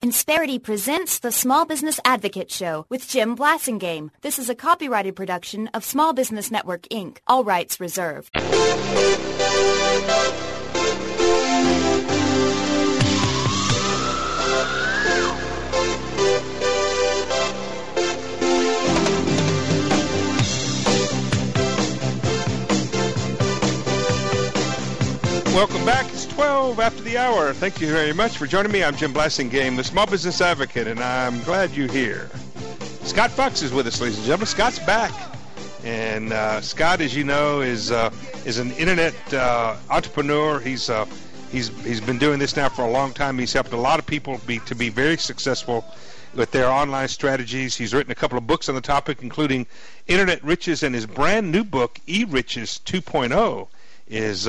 Insperity presents the Small Business Advocate Show with Jim Blasingame. This is a copyrighted production of Small Business Network, Inc. All rights reserved. Welcome back. It's 12 after the hour. Thank you very much for joining me. I'm Jim Blasingame, the Small Business Advocate, and I'm glad you're here. Scott Fox is with us, ladies and gentlemen. Scott's back. And Scott, as you know, is an internet entrepreneur. He's been doing this now for a long time. He's helped a lot of people to be very successful with their online strategies. He's written a couple of books on the topic, including Internet Riches, and his brand new book, E-Riches 2.0. is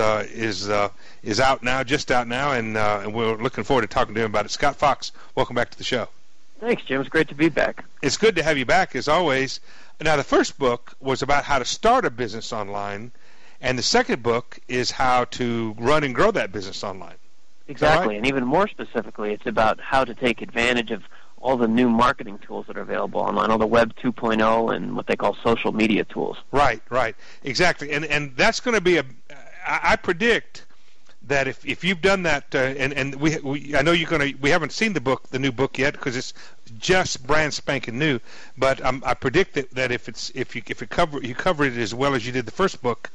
out now, just out now, and we're looking forward to talking to him about it. Scott Fox, welcome back to the show. Thanks, Jim. It's great to be back. It's good to have you back, as always. Now, the first book was about how to start a business online, and the second book is how to run and grow that business online. Exactly, right? And even more specifically, it's about how to take advantage of all the new marketing tools that are available online, all the Web 2.0 and what they call social media tools. Right, exactly. And that's going to be I predict that if you've done that, and I know we haven't seen the new book yet because it's just brand spanking new. But I predict that if you cover it as well as you did the first book,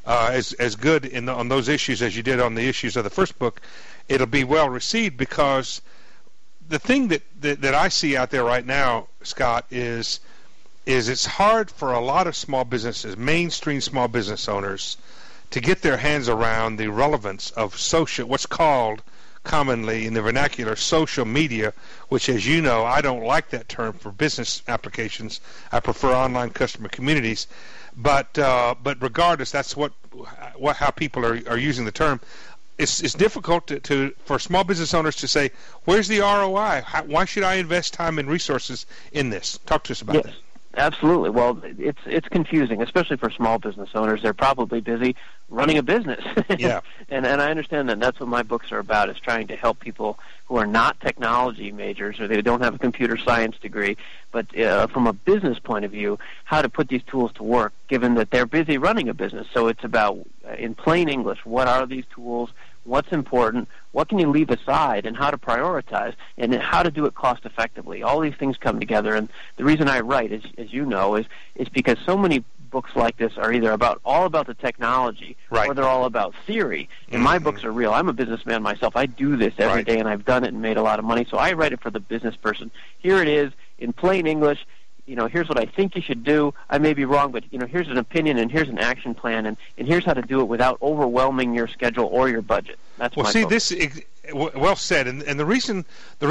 as good on those issues as you did on the issues of the first book, it'll be well received. Because the thing that I see out there right now, Scott, is it's hard for a lot of small businesses, mainstream small business owners, to get their hands around the relevance of what's called commonly in the vernacular social media, which, as you know, I don't like that term for business applications. I prefer online customer communities. But regardless, that's how people are using the term. It's difficult for small business owners to say, where's the ROI? Why should I invest time and resources in this? Talk to us about that. Absolutely. Well, it's confusing, especially for small business owners. They're probably busy running a business. Yeah. and I understand that. That's what my books are about, is trying to help people who are not technology majors or they don't have a computer science degree, but from a business point of view, how to put these tools to work, given that they're busy running a business. So it's about, in plain English, what are these tools? What's important, what can you leave aside, and how to prioritize, and how to do it cost effectively. All these things come together, and the reason I write, as you know, is because so many books like this are either all about the technology, right, or they're all about theory. And my books are real. I'm a businessman myself. I do this every day, and I've done it and made a lot of money, so I write it for the business person. Here it is, in plain English. Here's what I think you should do. I may be wrong, but, here's an opinion and here's an action plan, and here's how to do it without overwhelming your schedule or your budget. That's my focus. Well said. And the reason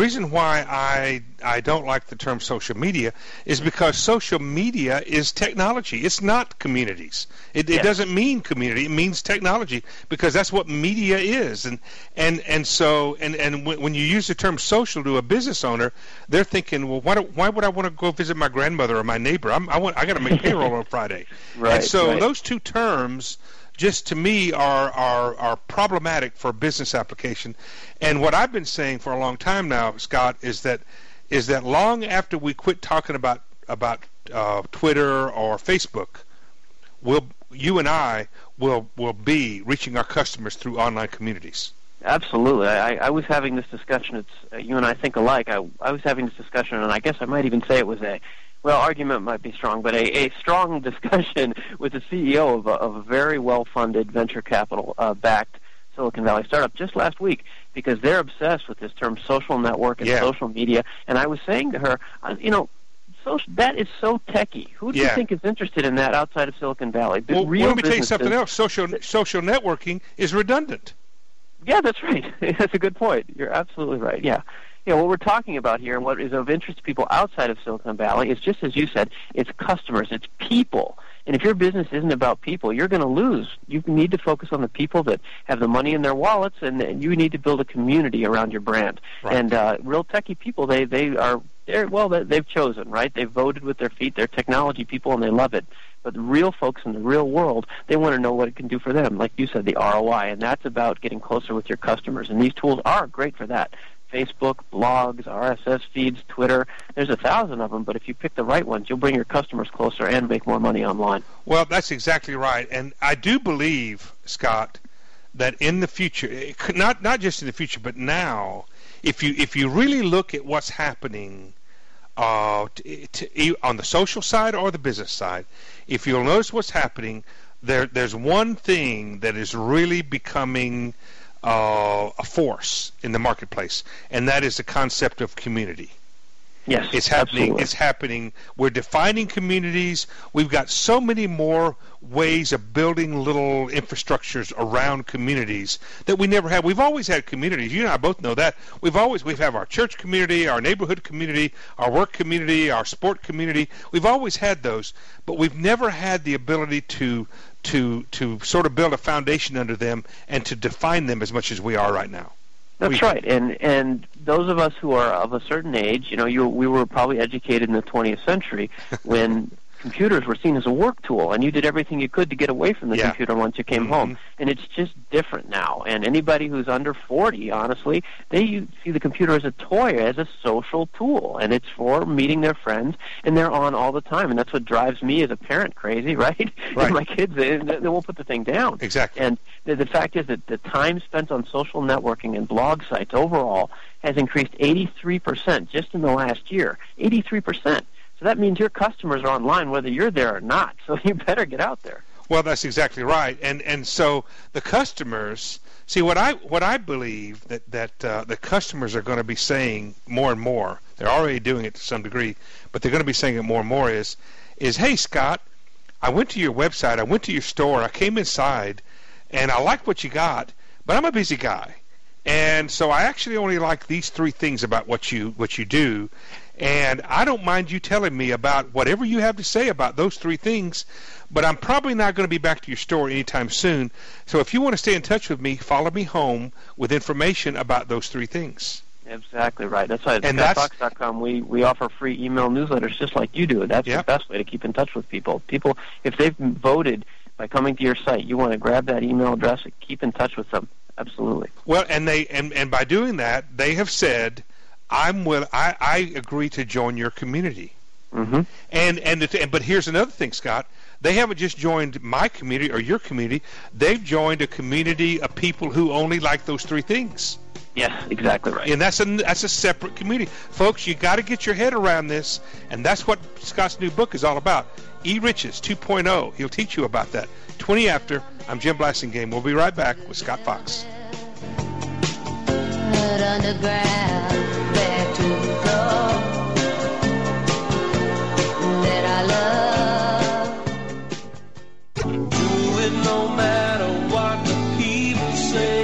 why I don't like the term social media is because social media is technology. It's not communities. It doesn't mean community. It means technology, because that's what media is. And so when you use the term social to a business owner, they're thinking, well, why would I want to go visit my grandmother or my neighbor? I got to make payroll on Friday. Right. And so those two terms, just to me, are problematic for business application. And what I've been saying for a long time now, Scott, is that long after we quit talking about Twitter or Facebook, you and I will be reaching our customers through online communities. Absolutely. I was having this discussion. You and I think alike. I was having this discussion, and I guess I might even say it was argument might be strong, but a strong discussion with the CEO of a very well-funded venture capital-backed Silicon Valley startup just last week, because they're obsessed with this term social network and social media. And I was saying to her, that is so techie. Who do you think is interested in that outside of Silicon Valley? Well, let me tell you something else. Social networking is redundant. Yeah, that's right. That's a good point. You're absolutely right. Yeah. What we're talking about here and what is of interest to people outside of Silicon Valley is, just as you said, it's customers, it's people. And if your business isn't about people, you're going to lose. You need to focus on the people that have the money in their wallets, and you need to build a community around your brand. Right. And real techie people, they've chosen, right? They've voted with their feet. They're technology people, and they love it. But the real folks in the real world, they want to know what it can do for them. Like you said, the ROI, and that's about getting closer with your customers. And these tools are great for that. Facebook, blogs, RSS feeds, Twitter. There's 1,000 of them, but if you pick the right ones, you'll bring your customers closer and make more money online. Well, that's exactly right. And I do believe, Scott, that in the future, not just in the future, but now, if you really look at what's happening on the social side or the business side, if you'll notice what's happening, there's one thing that is really becoming a force in the marketplace, and that is the concept of community. Yes, it's happening. Absolutely. It's happening. We're defining communities. We've got so many more ways of building little infrastructures around communities that we never had. We've always had communities. You and I both know that. We have our church community, our neighborhood community, our work community, our sport community. We've always had those, but we've never had the ability to sort of build a foundation under them and to define them as much as we are right now. That's right, and those of us who are of a certain age, we were probably educated in the 20th century when computers were seen as a work tool, and you did everything you could to get away from the computer once you came home. And it's just different now. And anybody who's under 40, honestly, they see the computer as a toy, as a social tool, and it's for meeting their friends, and they're on all the time. And that's what drives me as a parent crazy, right? And my kids, they won't put the thing down. Exactly. And the fact is that the time spent on social networking and blog sites overall has increased 83% just in the last year. 83%. So that means your customers are online whether you're there or not. So you better get out there. Well, that's exactly right. And so the customers, see, what I believe that the customers are going to be saying more and more, they're already doing it to some degree, but they're going to be saying it more and more is, hey, Scott, I went to your website, I went to your store, I came inside, and I like what you got, but I'm a busy guy. And so I actually only like these three things about what you do. And I don't mind you telling me about whatever you have to say about those three things, but I'm probably not going to be back to your store anytime soon. So if you want to stay in touch with me, follow me home with information about those three things. Exactly right. That's why at ScottFox.com we offer free email newsletters just like you do. That's the best way to keep in touch with people. People, if they've voted by coming to your site, you want to grab that email address and keep in touch with them. Absolutely. Well, and by doing that, they have said, I agree to join your community. Mm-hmm. But here's another thing, Scott. They haven't just joined my community or your community. They've joined a community of people who only like those three things. Yes, exactly right. And that's a separate community. Folks, you got to get your head around this, and that's what Scott's new book is all about. E-Riches 2.0. He'll teach you about that. 20 after. I'm Jim Blasingame. We'll be right back with Scott Fox. Underground, back to the floor that I love. Do it no matter what the people say.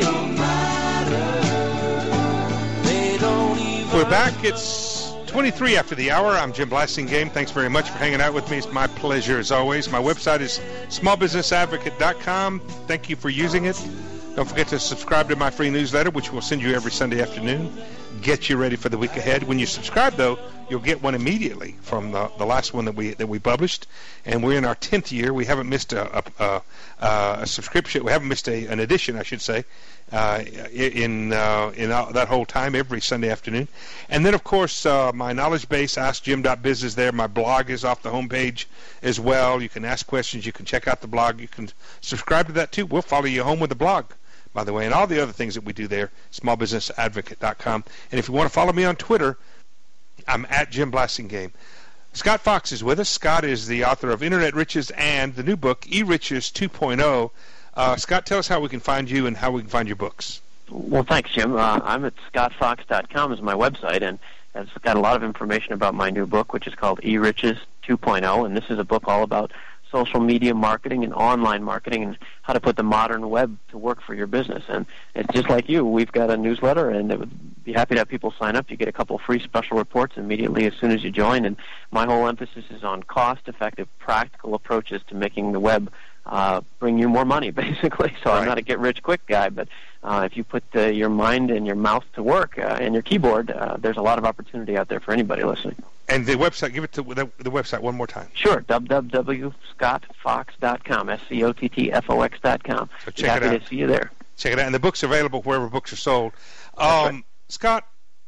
They don't even. We're back. It's 23 after the hour. I'm Jim Blasingame. Thanks very much for hanging out with me. It's my pleasure as always. My website is smallbusinessadvocate.com. Thank you for using it. Don't forget to subscribe to my free newsletter, which we'll send you every Sunday afternoon. Get you ready for the week ahead. When you subscribe, though, you'll get one immediately from the last one that we published. And we're in our 10th year. We haven't missed a subscription. We haven't missed an edition, I should say, in that whole time, every Sunday afternoon. And then, of course, my knowledge base, AskJim.biz, is there. My blog is off the homepage as well. You can ask questions. You can check out the blog. You can subscribe to that, too. We'll follow you home with the blog, by the way, and all the other things that we do there, smallbusinessadvocate.com. And if you want to follow me on Twitter, I'm at Jim Blasingame. Scott Fox is with us. Scott is the author of Internet Riches and the new book, E-Riches 2.0. Scott, tell us how we can find you and how we can find your books. Well, thanks, Jim. I'm at scottfox.com is my website, and it's got a lot of information about my new book, which is called E-Riches 2.0, and this is a book all about social media marketing and online marketing and how to put the modern web to work for your business. And it's just like you. We've got a newsletter, and it would be happy to have people sign up. You get a couple of free special reports immediately as soon as you join. And my whole emphasis is on cost-effective, practical approaches to making the web bring you more money, basically. So I'm not a get-rich-quick guy, but if you put your mind and your mouth to work and your keyboard, there's a lot of opportunity out there for anybody listening. And the website, give it to the website one more time. Sure, www.scottfox.com, SCOTTFOX.com. So check it out. Happy to see you there. Check it out. And the book's available wherever books are sold. Right. Scott,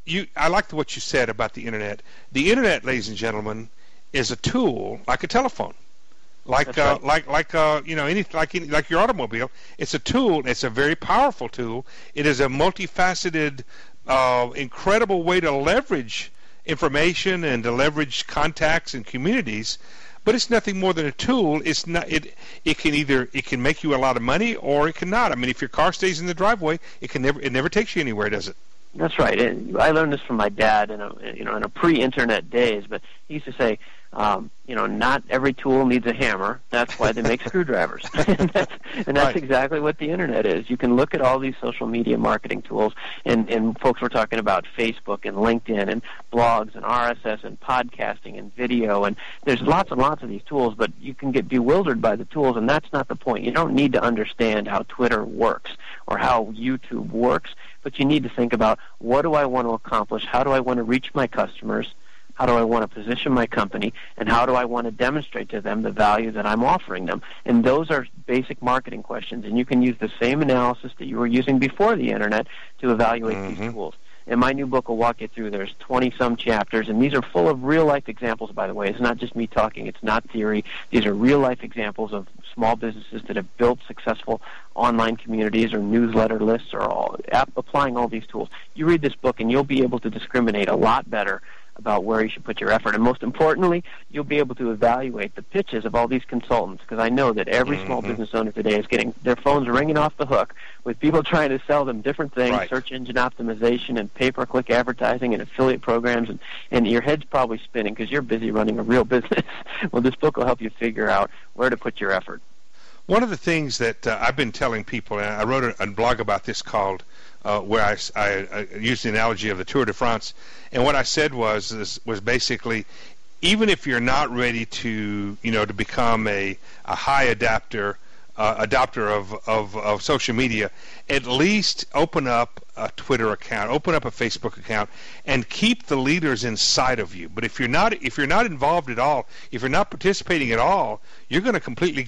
I like what you said about the internet. The internet, ladies and gentlemen, is a tool like a telephone, like right. like your automobile. It's a tool. It's a very powerful tool. It is a multifaceted, incredible way to leverage information and to leverage contacts and communities. But it's nothing more than a tool. It's not. It can make you a lot of money, or it cannot. I mean, if your car stays in the driveway, it never takes you anywhere, does it? That's right. And I learned this from my dad in a pre-internet days. But he used to say, not every tool needs a hammer. That's why they make screwdrivers. and that's right. exactly what the internet is. You can look at all these social media marketing tools, and folks were talking about Facebook and LinkedIn and blogs and RSS and podcasting and video, and there's lots and lots of these tools, but you can get bewildered by the tools, and that's not the point. You don't need to understand how Twitter works or how YouTube works, but you need to think about, what do I want to accomplish? How do I want to reach my customers? How do I want to position my company? And how do I want to demonstrate to them the value that I'm offering them? And those are basic marketing questions. And you can use the same analysis that you were using before the internet to evaluate these tools. And my new book will walk you through. There's 20-some chapters, and these are full of real-life examples, by the way. It's not just me talking. It's not theory. These are real-life examples of small businesses that have built successful online communities or newsletter lists or applying all these tools. You read this book, and you'll be able to discriminate a lot better about where you should put your effort. And most importantly, you'll be able to evaluate the pitches of all these consultants, because I know that every small business owner today is getting their phones ringing off the hook with people trying to sell them different things, right. Search engine optimization and pay-per-click advertising and affiliate programs, and your head's probably spinning because you're busy running a real business. Well, this book will help you figure out where to put your effort. One of the things that I've been telling people, and I wrote a blog about this called where I used the analogy of the Tour de France, and what I said was basically, even if you're not ready to to become a high adopter of social media, at least open up a Twitter account, open up a Facebook account, and keep the leaders inside of you. But if you're not involved at all, if you're not participating at all, they're going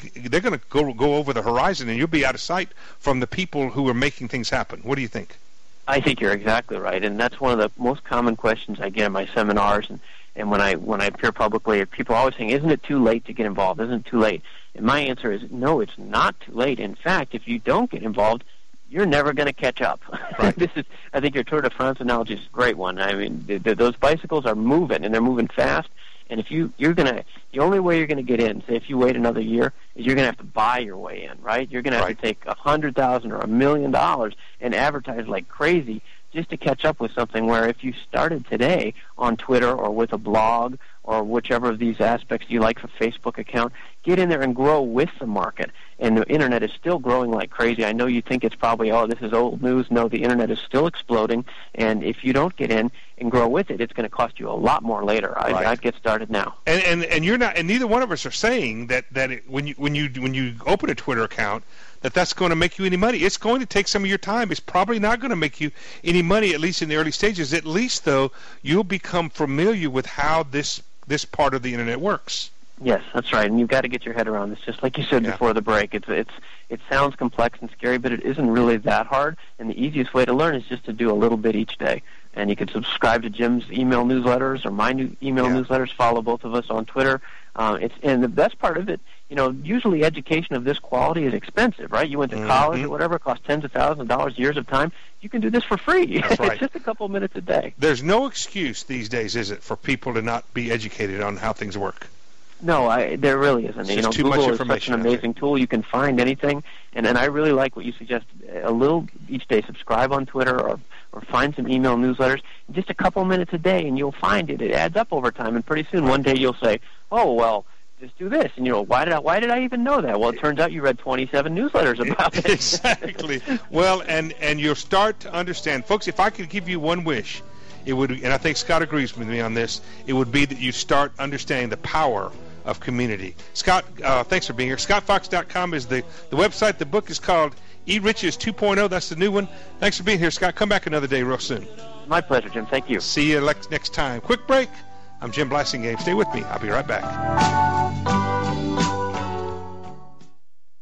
to go over the horizon, and you'll be out of sight from the people who are making things happen. What do you think? I think you're exactly right, and that's one of the most common questions I get in my seminars, and when I appear publicly, people are always saying, "Isn't it too late to get involved? Isn't it too late?" And my answer is, no, it's not too late. In fact, if you don't get involved, you're never going to catch up. Right. I think your Tour de France analogy is a great one. I mean, those bicycles are moving, and they're moving fast. And if the only way you're going to get in, say if you wait another year, is you're going to have to buy your way in, right? You're going to have to take $100,000 or $1 million and advertise like crazy just to catch up with something where if you started today on Twitter or with a blog or whichever of these aspects you like for Facebook account, get in there and grow with the market. And the internet is still growing like crazy. I know you think it's probably, this is old news. No, the internet is still exploding. And if you don't get in and grow with it, it's going to cost you a lot more later. I'd get started now. And you're not, and neither one of us are saying that when you open a Twitter account, that's going to make you any money. It's going to take some of your time. It's probably not going to make you any money, at least in the early stages. At least, though, you'll become familiar with how this part of the internet works. Yes, that's right, and you've got to get your head around this. Just like you said before the break, it sounds complex and scary, but it isn't really that hard. And the easiest way to learn is just to do a little bit each day. And you can subscribe to Jim's email newsletters or my email newsletters. Follow both of us on Twitter. And the best part of it, usually education of this quality is expensive, right? You went to college or whatever, it costs tens of thousands of dollars, years of time. You can do this for free. That's right. It's just a couple of minutes a day. There's no excuse these days, is it, for people to not be educated on how things work? No, there really isn't. It's too Google much is such an amazing tool. You can find anything, and I really like what you suggest. A little each day. Subscribe on Twitter or find some email newsletters. Just a couple minutes a day, and you'll find it. It adds up over time, and pretty soon one day you'll say, "Oh well, just do this." And why did I even know that? Well, it turns out you read 27 newsletters about it. Exactly. Well, and you'll start to understand, folks. If I could give you one wish, it would, and I think Scott agrees with me on this, it would be that you start understanding the power of community. Scott, thanks for being here. ScottFox.com is the website. The book is called E-Riches 2.0. That's the new one. Thanks for being here, Scott. Come back another day real soon. My pleasure, Jim. Thank you. See you next time. Quick break. I'm Jim Blasingame. Stay with me. I'll be right back.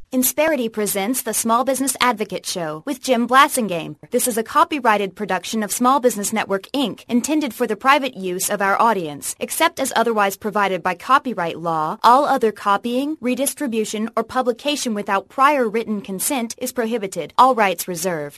Insperity presents the Small Business Advocate Show with Jim Blasingame. This is a copyrighted production of Small Business Network, Inc., intended for the private use of our audience. Except as otherwise provided by copyright law, all other copying, redistribution, or publication without prior written consent is prohibited. All rights reserved.